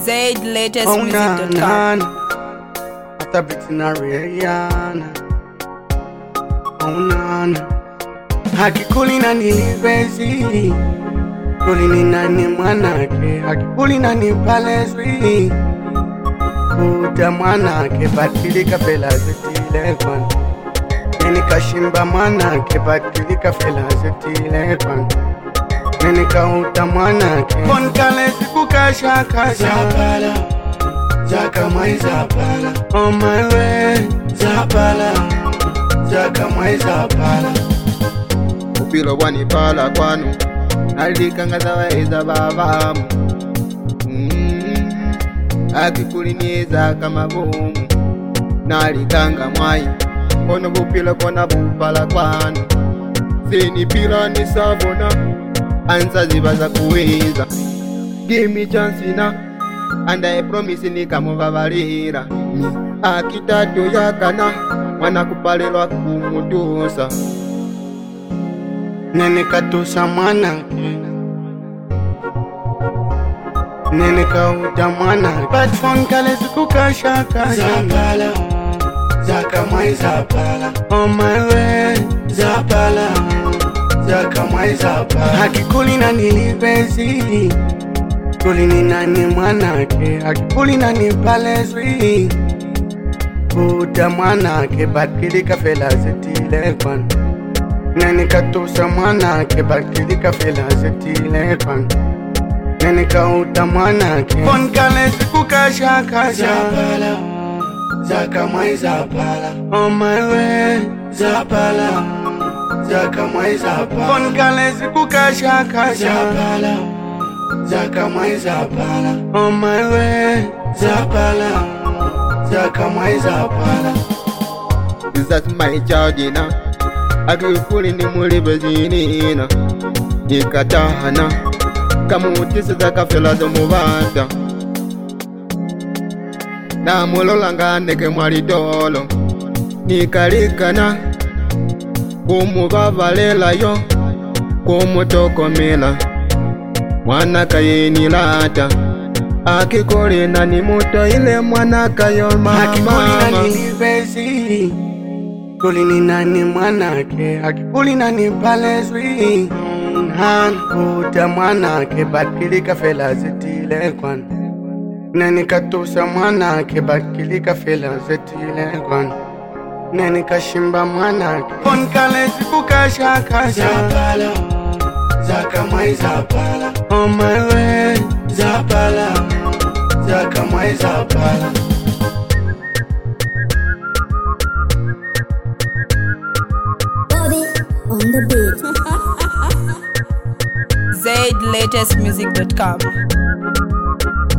ZLatestmusic.com. Hata biti na Rihanna. Oh nana, hakikuli na nilibezi, kuli ni nani mwanake, hakikuli na nipalezwi, kuta mwanake, batilika fela zetile kwan, neni kashimba mwanake, batilika fela zetile kwan, neni kauta mwanake, konkale siku kasha kasha, zapala, zaka mai zapala, on my way, zapala, zaka mai zapala. Upilo wani pala kwanu nalikanga zaweza babamu akikulinieza kama bomu nalikanga mwai kono bupilo kona bupala kwanu zini pila ni savona ansa zibaza kuweza give me chance na and I promise nikamubabalira akitatu yakana mwana kupalelwa kumutusa nene katusa mwanake, nene kauta mwanake, but phone kale siku kasha kasha, zapala, zaka mai zapala, on my way, zapala, zaka mai zapala. Hakikuli na nilibezi, kuli ni nani mwanake, hakikuli na nipalezwi, kuta mwanake, batilika fela zetile kwan, neni katusa mwanake, batilika fela zetile kwan, neni kauta mwanake, konkale siku kasha kasha, zapala, zaka mai zapala, on my way, zapala, zaka mai zapala, konkale siku kasha kasha, zapala, zaka mai zapala, on my way, zapala, zaka mai zapala. Is that my child ina akikuli ni mulibezina nikatahana kama utisi zaka fela zomubanda na mulola neke mwali dolo nikalikana kumubabalela yo kumutokomela mwana kayeni lata akikuli na ni muto ile mwana kayo mama hakikuli na nilibezi, kuli ni nani mwanake, hakikuli na nipalezwi, kuta mwanake, batilika fela zetile kwan, neni katusa mwanake, batilika fela zetile kwan, neni kashimba mwanake, konkale siku kasha kasha, zapala, zaka mai zapala, on my way, zapala, zaka mai zapala. On the beat. ZLatestmusic.com.